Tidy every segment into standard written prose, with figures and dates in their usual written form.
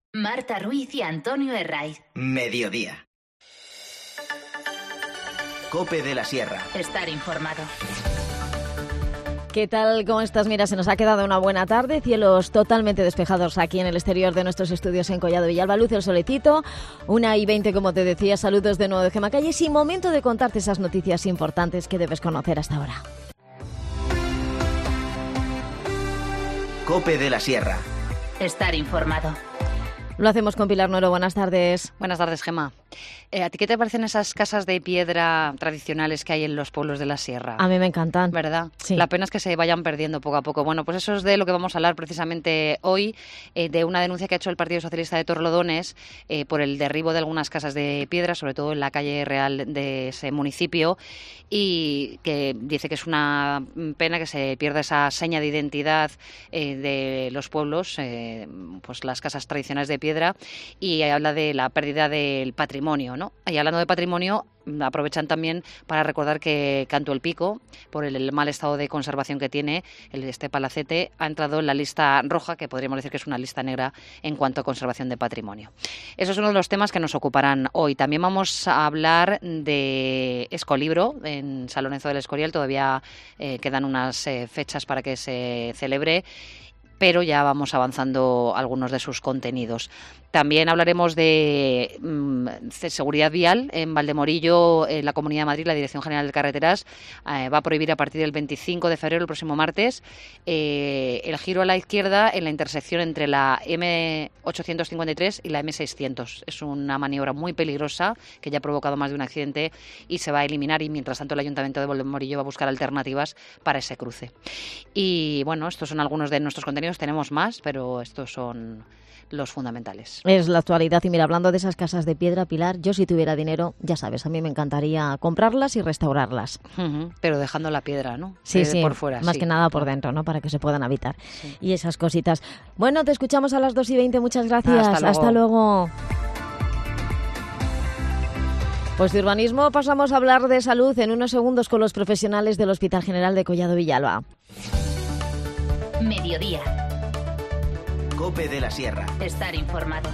Marta Ruiz y Antonio Herraiz. Mediodía. COPE de la Sierra. Estar informado. ¿Qué tal? ¿Cómo estás? Mira, se nos ha quedado una buena tarde, cielos totalmente despejados aquí en el exterior de nuestros estudios en Collado Villalba, luz el solecito, 1:20 como te decía, saludos de nuevo de Gemma Calles y momento de contarte esas noticias importantes que debes conocer hasta ahora. COPE de la Sierra. Estar informado. Lo hacemos con Pilar Nuero. Buenas tardes. Buenas tardes, Gemma. ¿A ti qué te parecen esas casas de piedra tradicionales que hay en los pueblos de la sierra? A mí me encantan. ¿Verdad? Sí. La pena es que se vayan perdiendo poco a poco. Bueno, pues eso es de lo que vamos a hablar precisamente hoy, de una denuncia que ha hecho el Partido Socialista de Torrelodones por el derribo de algunas casas de piedra, sobre todo en la calle real de ese municipio, y que dice que es una pena que se pierda esa seña de identidad de los pueblos, pues las casas tradicionales de piedra, y habla de la pérdida del patrimonio, ¿no? Y hablando de patrimonio, aprovechan también para recordar que Canto el Pico, por el mal estado de conservación que tiene, este palacete ha entrado en la lista roja, que podríamos decir que es una lista negra en cuanto a conservación de patrimonio. Eso es uno de los temas que nos ocuparán hoy. También vamos a hablar de Escolibro en San Lorenzo del Escorial. Todavía quedan unas fechas para que se celebre, pero ya vamos avanzando algunos de sus contenidos. También hablaremos de seguridad vial. En Valdemorillo, en la Comunidad de Madrid, la Dirección General de Carreteras va a prohibir a partir del 25 de febrero, el próximo martes, el giro a la izquierda en la intersección entre la M853 y la M600. Es una maniobra muy peligrosa que ya ha provocado más de un accidente y se va a eliminar, y mientras tanto el Ayuntamiento de Valdemorillo va a buscar alternativas para ese cruce. Y bueno, estos son algunos de nuestros contenidos. Tenemos más, pero estos son los fundamentales. Es la actualidad. Y mira, hablando de esas casas de piedra, Pilar, yo si tuviera dinero, ya sabes, a mí me encantaría comprarlas y restaurarlas. Pero dejando la piedra, ¿no? Sí, sí, por fuera. más sí. que nada por dentro, ¿no? Para que se puedan habitar. Sí. Y esas cositas. Bueno, te escuchamos a las 2:20. Muchas gracias. Hasta luego. Pues de urbanismo pasamos a hablar de salud en unos segundos con los profesionales del Hospital General de Collado Villalba. Mediodía. COPE de la Sierra. Estar informado.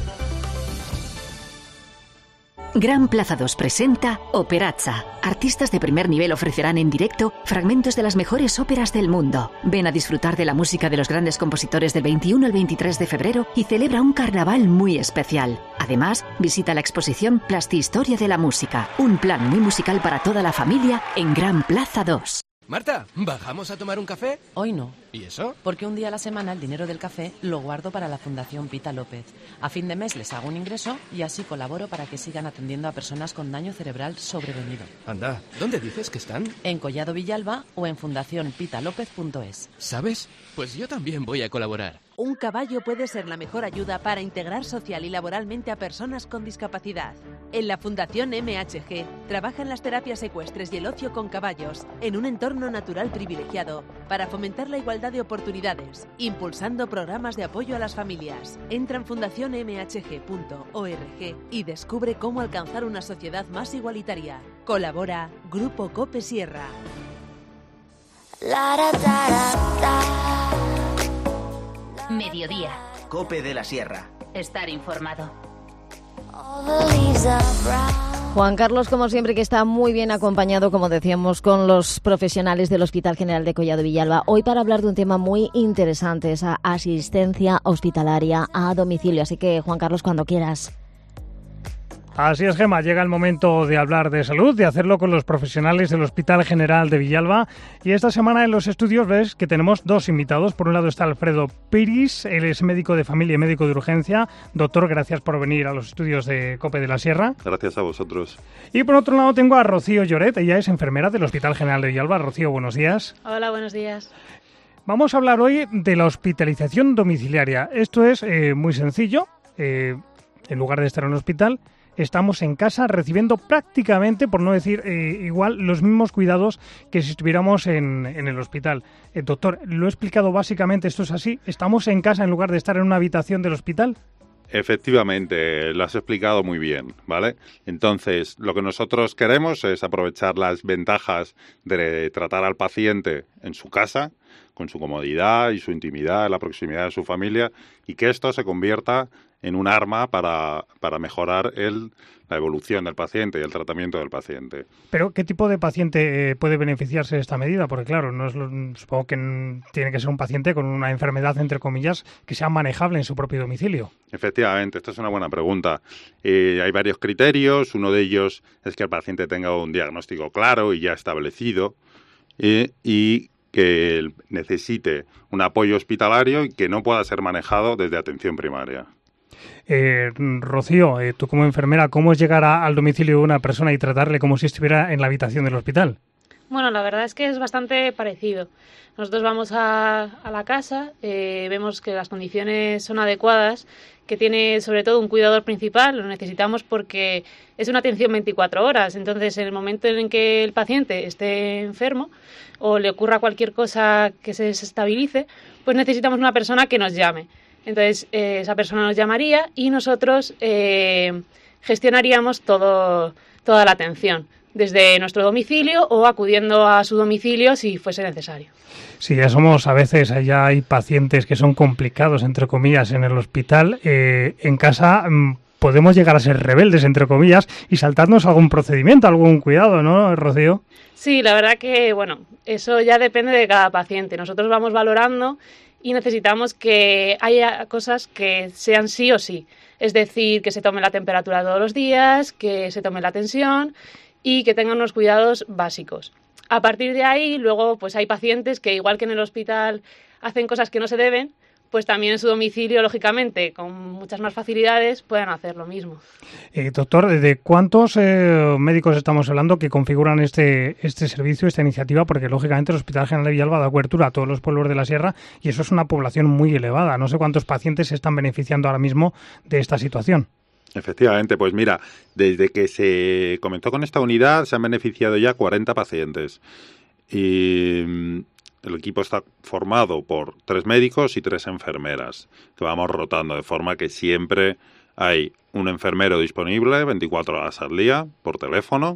Gran Plaza 2 presenta Operazza. Artistas de primer nivel ofrecerán en directo fragmentos de las mejores óperas del mundo. Ven a disfrutar de la música de los grandes compositores del 21 al 23 de febrero y celebra un carnaval muy especial. Además, visita la exposición Plastihistoria de la Música, un plan muy musical para toda la familia en Gran Plaza 2. Marta, ¿bajamos a tomar un café? Hoy no. ¿Y eso? Porque un día a la semana el dinero del café lo guardo para la Fundación Pita López. A fin de mes les hago un ingreso y así colaboro para que sigan atendiendo a personas con daño cerebral sobrevenido. Anda, ¿dónde dices que están? En Collado Villalba o en fundacionpitalopez.es. ¿Sabes? Pues yo también voy a colaborar. Un caballo puede ser la mejor ayuda para integrar social y laboralmente a personas con discapacidad. En la Fundación MHG trabajan las terapias ecuestres y el ocio con caballos en un entorno natural privilegiado para fomentar la igualdad de oportunidades, impulsando programas de apoyo a las familias. Entra en fundacionmhg.org y descubre cómo alcanzar una sociedad más igualitaria. Colabora Grupo COPE Sierra. Mediodía. COPE de la Sierra. Estar informado. Juan Carlos, como siempre, que está muy bien acompañado, como decíamos, con los profesionales del Hospital General de Collado Villalba. Hoy para hablar de un tema muy interesante, esa asistencia hospitalaria a domicilio. Así que, Juan Carlos, cuando quieras. Así es, Gemma, llega el momento de hablar de salud, de hacerlo con los profesionales del Hospital General de Villalba. Y esta semana en los estudios ves que tenemos dos invitados. Por un lado está Alfredo Piris, él es médico de familia y médico de urgencia. Doctor, gracias por venir a los estudios de COPE de la Sierra. Gracias a vosotros. Y por otro lado tengo a Rocío Lloret, ella es enfermera del Hospital General de Villalba. Rocío, buenos días. Hola, buenos días. Vamos a hablar hoy de la hospitalización domiciliaria. Esto es muy sencillo. En lugar de estar en un hospital, estamos en casa recibiendo prácticamente, por no decir igual, los mismos cuidados que si estuviéramos en el hospital. Doctor, lo he explicado básicamente, esto es así. ¿Estamos en casa en lugar de estar en una habitación del hospital? Efectivamente, lo has explicado muy bien, ¿vale? Entonces, lo que nosotros queremos es aprovechar las ventajas de tratar al paciente en su casa, con su comodidad y su intimidad, la proximidad de su familia, y que esto se convierta en un arma para mejorar la evolución del paciente y el tratamiento del paciente. Pero, ¿qué tipo de paciente puede beneficiarse de esta medida? Porque, claro, supongo que tiene que ser un paciente con una enfermedad, entre comillas, que sea manejable en su propio domicilio. Efectivamente, esta es una buena pregunta. Hay varios criterios. Uno de ellos es que el paciente tenga un diagnóstico claro y ya establecido y que necesite un apoyo hospitalario y que no pueda ser manejado desde atención primaria. Rocío, tú como enfermera, ¿cómo es llegar al domicilio de una persona y tratarle como si estuviera en la habitación del hospital? Bueno, la verdad es que es bastante parecido. Nosotros vamos a la casa, vemos que las condiciones son adecuadas, que tiene sobre todo un cuidador principal, lo necesitamos porque es una atención 24 horas. Entonces, en el momento en que el paciente esté enfermo o le ocurra cualquier cosa que se desestabilice, pues necesitamos una persona que nos llame. Entonces, esa persona nos llamaría y nosotros gestionaríamos toda la atención, desde nuestro domicilio o acudiendo a su domicilio si fuese necesario. Sí, a veces ya hay pacientes que son complicados, entre comillas, en el hospital. En casa podemos llegar a ser rebeldes, entre comillas, y saltarnos algún procedimiento, algún cuidado, ¿no, Rocío? Sí, la verdad que, bueno, eso ya depende de cada paciente. Nosotros vamos valorando y necesitamos que haya cosas que sean sí o sí. Es decir, que se tome la temperatura todos los días, que se tome la tensión y que tengan unos cuidados básicos. A partir de ahí, luego, pues hay pacientes que, igual que en el hospital hacen cosas que no se deben, pues también en su domicilio, lógicamente, con muchas más facilidades, pueden hacer lo mismo. Doctor, ¿de cuántos médicos estamos hablando que configuran este servicio, esta iniciativa? Porque, lógicamente, el Hospital General de Villalba da cobertura a todos los pueblos de la Sierra y eso es una población muy elevada. No sé cuántos pacientes se están beneficiando ahora mismo de esta situación. Efectivamente, pues mira, desde que se comenzó con esta unidad se han beneficiado ya 40 pacientes y el equipo está formado por 3 médicos y 3 enfermeras que vamos rotando, de forma que siempre hay un enfermero disponible 24 horas al día por teléfono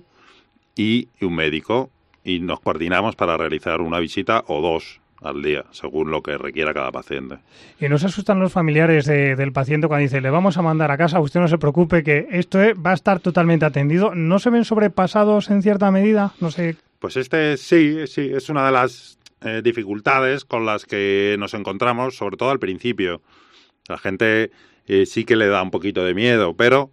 y un médico, y nos coordinamos para realizar una visita o 2 al día, según lo que requiera cada paciente. ¿Y no se asustan los familiares del paciente cuando dice, le vamos a mandar a casa, usted no se preocupe, que esto va a estar totalmente atendido? ¿No se ven sobrepasados en cierta medida? No sé. Pues sí, es una de las dificultades con las que nos encontramos, sobre todo al principio. La gente sí que le da un poquito de miedo, pero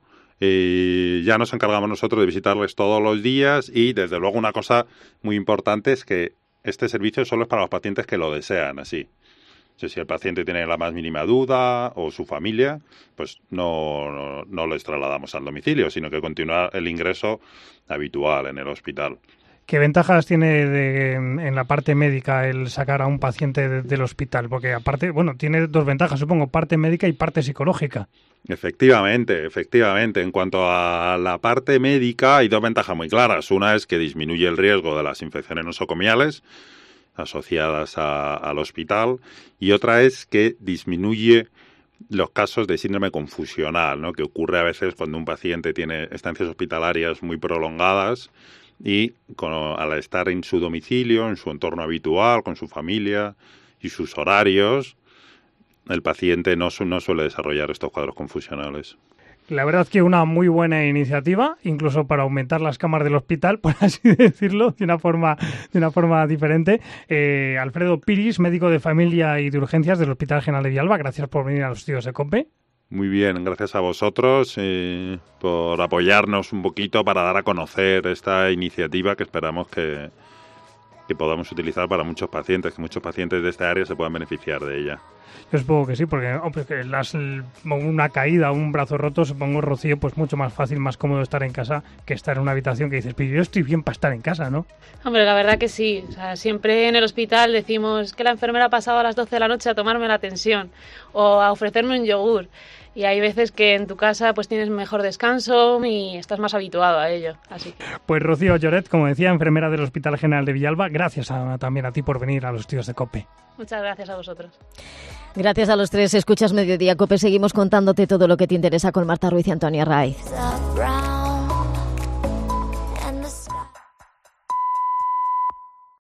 ya nos encargamos nosotros de visitarles todos los días y, desde luego, una cosa muy importante es que este servicio solo es para los pacientes que lo desean así. Si el paciente tiene la más mínima duda o su familia, pues no les trasladamos al domicilio, sino que continúa el ingreso habitual en el hospital. ¿Qué ventajas tiene en la parte médica el sacar a un paciente del hospital? Porque aparte, bueno, tiene 2 ventajas, supongo, parte médica y parte psicológica. Efectivamente. En cuanto a la parte médica hay 2 ventajas muy claras. Una es que disminuye el riesgo de las infecciones nosocomiales asociadas al hospital, y otra es que disminuye los casos de síndrome confusional, ¿no?, que ocurre a veces cuando un paciente tiene estancias hospitalarias muy prolongadas y al estar en su domicilio, en su entorno habitual, con su familia y sus horarios, el paciente no suele desarrollar estos cuadros confusionales. La verdad que una muy buena iniciativa, incluso para aumentar las camas del hospital, por así decirlo, de una forma diferente. Alfredo Piris, médico de familia y de urgencias del Hospital General de Villalba, gracias por venir a los estudios de COPE. Muy bien, gracias a vosotros por apoyarnos un poquito para dar a conocer esta iniciativa que esperamos que podamos utilizar para muchos pacientes, que muchos pacientes de esta área se puedan beneficiar de ella. Yo supongo que sí, porque una caída, un brazo roto, supongo, Rocío, pues mucho más fácil, más cómodo estar en casa que estar en una habitación que dices, pero yo estoy bien para estar en casa, ¿no? Hombre, la verdad que sí. O sea, siempre en el hospital decimos que la enfermera ha pasado a las 12 de la noche a tomarme la tensión o a ofrecerme un yogur. Y hay veces que en tu casa pues tienes mejor descanso y estás más habituado a ello. Así que... Pues Rocío Lloret, como decía, enfermera del Hospital General de Villalba, gracias también a ti por venir a los estudios de COPE. Muchas gracias a vosotros. Gracias a los 3. Escuchas Mediodía COPE. Seguimos contándote todo lo que te interesa con Marta Ruiz y Antonia Raiz.